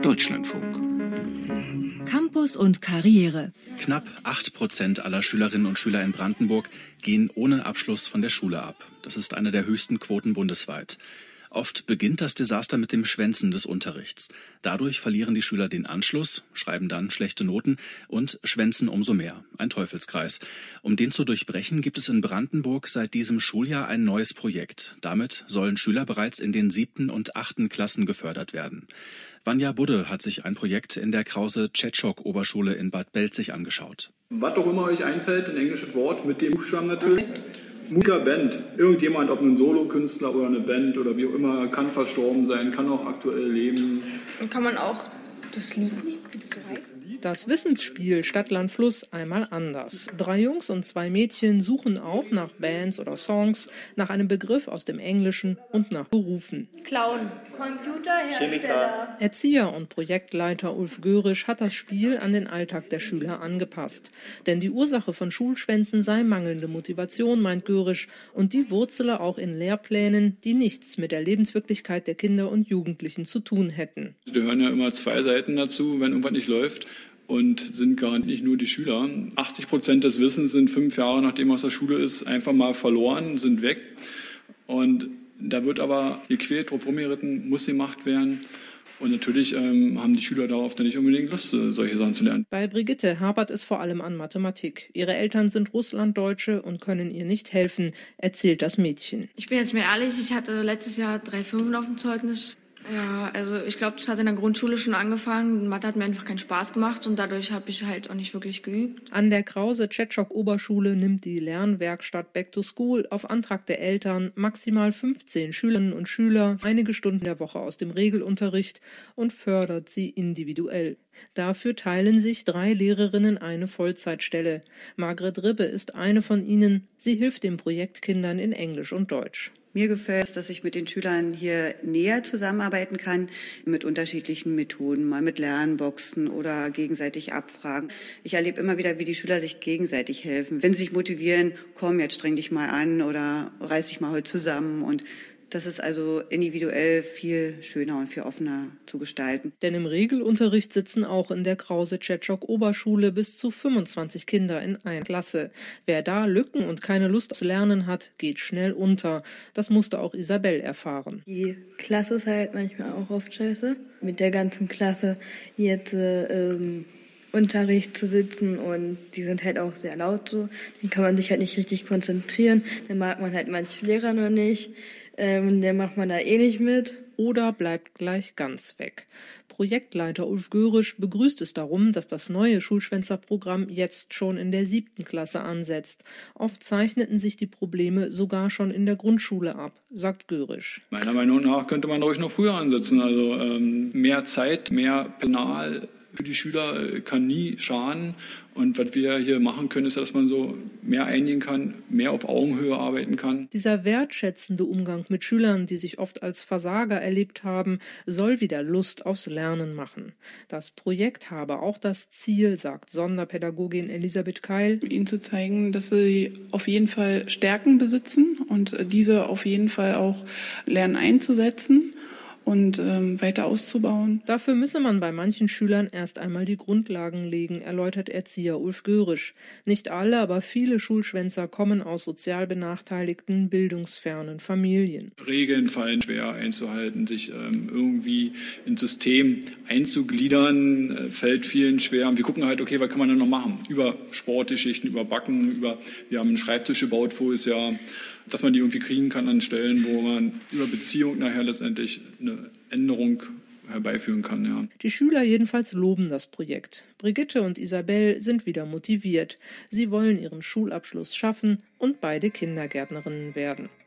Deutschlandfunk. Campus und Karriere. Knapp 8% aller Schülerinnen und Schüler in Brandenburg gehen ohne Abschluss von der Schule ab. Das ist eine der höchsten Quoten bundesweit. Oft beginnt das Desaster mit dem Schwänzen des Unterrichts. Dadurch verlieren die Schüler den Anschluss, schreiben dann schlechte Noten und schwänzen umso mehr. Ein Teufelskreis. Um den zu durchbrechen, gibt es in Brandenburg seit diesem Schuljahr ein neues Projekt. Damit sollen Schüler bereits in den 7. und 8. Klassen gefördert werden. Vanja Budde hat sich ein Projekt in der Krause-Tschetschok-Oberschule in Bad Belzig angeschaut. Was auch immer euch einfällt, ein englisches Wort mit dem Buchstaben natürlich. Musiker-Band. Irgendjemand, ob ein Solokünstler oder eine Band oder wie auch immer, kann verstorben sein, kann auch aktuell leben. Und kann man auch das Lied nehmen? Das Wissensspiel Stadt, Land, Fluss einmal anders. 3 Jungs und 2 Mädchen suchen auch nach Bands oder Songs, nach einem Begriff aus dem Englischen und nach Berufen. Clown, Computerhersteller. Erzieher und Projektleiter Ulf Görisch hat das Spiel an den Alltag der Schüler angepasst. Denn die Ursache von Schulschwänzen sei mangelnde Motivation, meint Görisch, und die wurzele auch in Lehrplänen, die nichts mit der Lebenswirklichkeit der Kinder und Jugendlichen zu tun hätten. Da hören ja immer 2 Seiten dazu, wenn irgendwas nicht läuft. Und sind gar nicht nur die Schüler. 80% des Wissens sind 5 Jahre, nachdem man aus der Schule ist, einfach mal verloren, sind weg. Und da wird aber gequält, drauf rumgeritten, muss gemacht werden. Und natürlich haben die Schüler darauf dann nicht unbedingt Lust, solche Sachen zu lernen. Bei Brigitte hapert es vor allem an Mathematik. Ihre Eltern sind Russlanddeutsche und können ihr nicht helfen, erzählt das Mädchen. Ich bin jetzt mir ehrlich, ich hatte letztes Jahr 3 5 auf dem Zeugnis. Ja, also ich glaube, das hat in der Grundschule schon angefangen. Mathe hat mir einfach keinen Spaß gemacht und dadurch habe ich halt auch nicht wirklich geübt. An der Krause-Tschetschok-Oberschule nimmt die Lernwerkstatt Back to School auf Antrag der Eltern maximal 15 Schülerinnen und Schüler einige Stunden der Woche aus dem Regelunterricht und fördert sie individuell. Dafür teilen sich 3 Lehrerinnen eine Vollzeitstelle. Margret Ribbe ist eine von ihnen. Sie hilft den Projektkindern in Englisch und Deutsch. Mir gefällt es, dass ich mit den Schülern hier näher zusammenarbeiten kann, mit unterschiedlichen Methoden, mal mit Lernboxen oder gegenseitig abfragen. Ich erlebe immer wieder, wie die Schüler sich gegenseitig helfen. Wenn sie sich motivieren, komm, jetzt streng dich mal an oder reiß dich mal heute zusammen. Und das ist also individuell viel schöner und viel offener zu gestalten. Denn im Regelunterricht sitzen auch in der Krause-Tschetschok-Oberschule bis zu 25 Kinder in einer Klasse. Wer da Lücken und keine Lust zu lernen hat, geht schnell unter. Das musste auch Isabel erfahren. Die Klasse ist halt manchmal auch oft scheiße. Mit der ganzen Klasse jetzt Unterricht zu sitzen und die sind halt auch sehr laut so. Dann kann man sich halt nicht richtig konzentrieren. Dann mag man halt manche Lehrer noch nicht. Dann macht man da eh nicht mit. Oder bleibt gleich ganz weg. Projektleiter Ulf Görisch begrüßt es darum, dass das neue Schulschwänzerprogramm jetzt schon in der 7. Klasse ansetzt. Oft zeichneten sich die Probleme sogar schon in der Grundschule ab, sagt Görisch. Meiner Meinung nach könnte man ruhig noch früher ansetzen. Also mehr Zeit, mehr Personal für die Schüler kann nie schaden. Und was wir hier machen können, ist, dass man so mehr eingehen kann, mehr auf Augenhöhe arbeiten kann. Dieser wertschätzende Umgang mit Schülern, die sich oft als Versager erlebt haben, soll wieder Lust aufs Lernen machen. Das Projekt habe auch das Ziel, sagt Sonderpädagogin Elisabeth Keil, ihnen zu zeigen, dass sie auf jeden Fall Stärken besitzen und diese auf jeden Fall auch lernen einzusetzen und weiter auszubauen. Dafür müsse man bei manchen Schülern erst einmal die Grundlagen legen, erläutert Erzieher Ulf Görisch. Nicht alle, aber viele Schulschwänzer kommen aus sozial benachteiligten, bildungsfernen Familien. Regeln fallen schwer einzuhalten, sich irgendwie ins System einzugliedern, fällt vielen schwer. Und wir gucken halt, okay, was kann man denn noch machen? Über Sportgeschichten, über Backen, wir haben einen Schreibtisch gebaut, wo es ja, dass man die irgendwie kriegen kann an Stellen, wo man über Beziehung nachher letztendlich eine Änderung herbeiführen kann. Ja. Die Schüler jedenfalls loben das Projekt. Brigitte und Isabel sind wieder motiviert. Sie wollen ihren Schulabschluss schaffen und beide Kindergärtnerinnen werden.